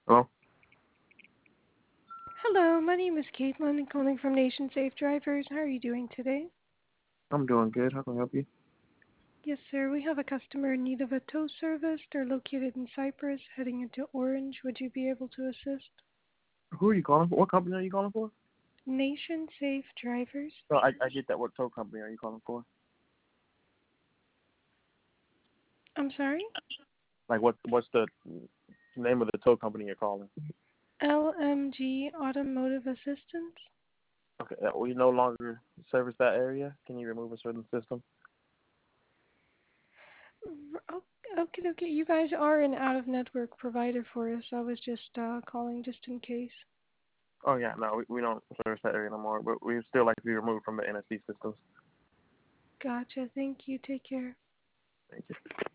Hello? Hello, my name is Caitlin, calling from Nation Safe Drivers. How are you doing today? I'm doing good. How can I help you? Yes, sir. We have a customer in need of a tow service. They're located in Cypress, heading into Orange. Would you be able to assist? Who are you calling for? What company are you calling for? Nation Safe Drivers. No, I get that. What tow company are you calling for? I'm sorry? Like, what's the name of the tow company you're calling? LMG Automotive Assistance. Okay, we no longer service that area. Can you remove us from the system? Okay, okay. You guys are an out-of-network provider for us. I was just calling just in case. Oh, yeah, no, we don't service that area no more, but we still like to be removed from the NSD systems. Gotcha. Thank you. Take care. Thank you.